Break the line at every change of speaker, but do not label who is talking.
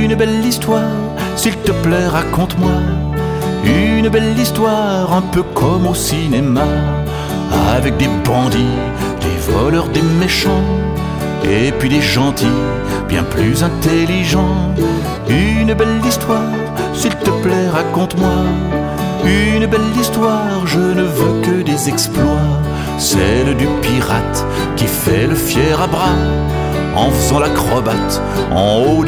Une belle histoire, s'il te plaît, raconte-moi. Une belle histoire, un peu comme au cinéma, avec des bandits, des voleurs, des méchants, et puis des gentils, bien plus intelligents. Une belle histoire, s'il te plaît, raconte-moi. Une belle histoire, je ne veux que des exploits. Celle du pirate qui fait le fier à bras en faisant l'acrobate en haut